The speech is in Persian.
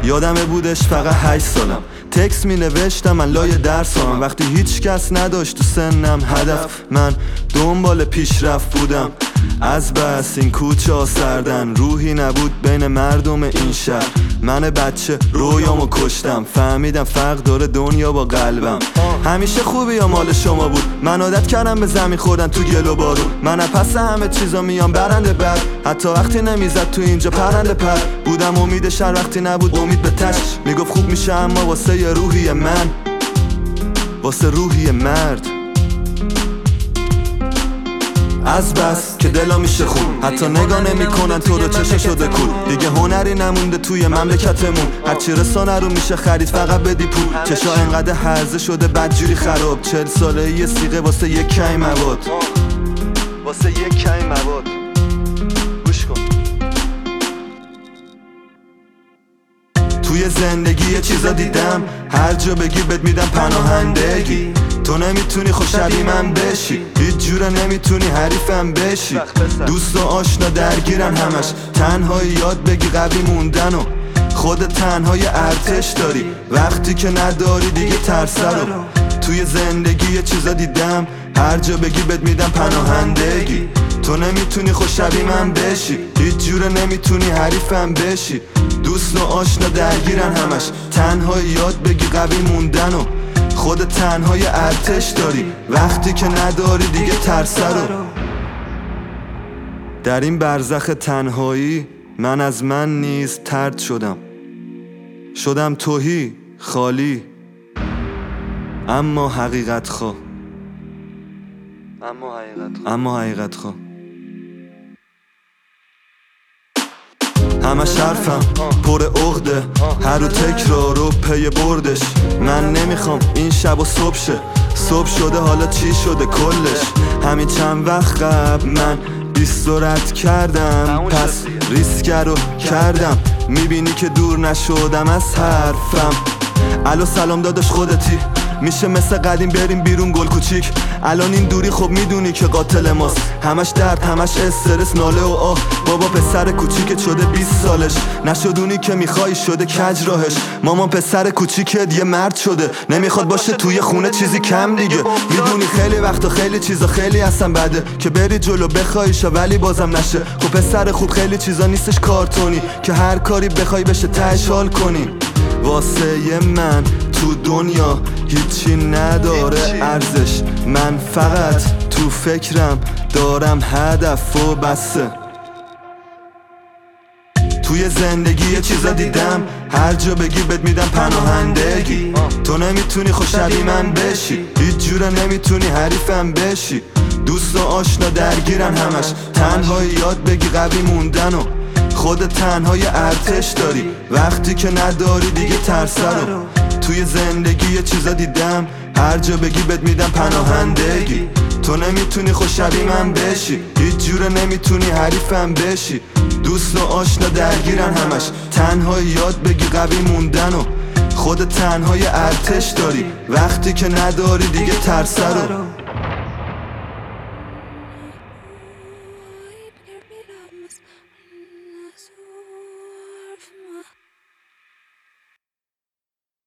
یادمه بودش فقط 8 سالم، تکس می نوشتم من لای درسام. وقتی هیچ کس نداشت تو سنم هدف، من دنبال پیشرفت بودم. از بس این کوچه ها سردن، روحی نبود بین مردم این شهر. من بچه رویامو کشتم، فهمیدم فرق داره دنیا با قلبم. همیشه خوبی یا مال شما بود، من عادت کردم به زمین خوردن تو گل و بارون. من پس همه چیزا میام برنده بر، حتی وقتی نمیزد تو اینجا پرنده پر. بودم امید شهر وقتی نبود امید به تش. میگفت خوب میشه اما واسه یه روحی من، واسه روحی مرد. از بس که دلا میشه خون، حتی نگاه نمیکنن تو رو، چشه شده کول. دیگه هنری نمونده توی مملکتمون، هرچی رسانه رو میشه خرید فقط بدی پول. چشا انقدر هرزه شده بدجوری خراب، 40 ساله یه سیغه واسه یک کمی مواد، واسه یک کمی مواد. گوش کن. توی زندگی یه چیزا دیدم، هر جا بگی بهت میدم پناهندگی. تو نمیتونی خوش شبیه من بشی، هیچ جوره نمیتونی حریفم بشی. دوست و آشنا درگیرن همش، تنهایی یاد بگی قوی موندن و خود تنهای ارتش داری. وقتی که نداری دیگه ترسه رو. توی زندگی یه چیزا دیدم، هر جا بگی بهت میدم پناهندگی. تو نمیتونی خوش شبیه من بشی، هیچ جوره نمیتونی حریفم بشی. دوست و آشنا درگیرن همش، تنهایی یاد بگی قوی موندن و خود تنهای ارتش داری. وقتی که نداری دیگه ترسه رو. در این برزخ تنهایی من از من نیز طرد شدم تهی خالی، اما حقیقت خواه، اما حقیقت خواه. همه حرفم پر عقده، هر رو تکرار و پی بردش. من نمیخوام این شب و صبح شه، صبح شده حالا چی شده کلش. همین چند وقت قبل من بیست رد کردم، پس ریسک رو کردم. میبینی که دور نشدم از حرفم. الو سلام داداش خودتی، میشه مثل قدیم بریم بیرون گل کوچیک. الان این دوری خب میدونی که قاتل ماست، همش درد همش استرس ناله و آه. بابا پسر کوچیکت شده 20 سالش، نشدونی که میخوای شده کج راهش. مامان پسر کوچیکت یه مرد شده، نمیخواد باشه توی خونه چیزی کم دیگه. میدونی خیلی وقتا خیلی چیزا خیلی اصلا بده، که بری جلو بخوایش ولی بازم نشه. خب پسر خوب خیلی چیزا نیستش کارتونی، که هر کاری بخوای بشه تهش حال کنی. واسه من تو دنیا هیچی نداره ارزش، من فقط تو فکرم دارم هدف و بسه. توی زندگی یه چیزا دیدم، هر جا بگی بهت میدم پناهندگی. تو نمیتونی خوش شبیه من بشی، هیچ جوره نمیتونی حریفم بشی. دوست و آشنا درگیرن همش، تنهایی یاد بگی قوی موندن و خود تنهای ارتش داری. وقتی که نداری دیگه ترسه رو. توی زندگی یه چیزا دیدم، هر جا بگی بهت میدم پناهندگی. تو نمیتونی خوش شبیه من بشی، هیچ جوره نمیتونی حریفم بشی. دوست و آشنا درگیرن همش، تنهایی یاد بگی قوی موندن و خود تنهای ارتش داری. وقتی که نداری دیگه ترسه رو.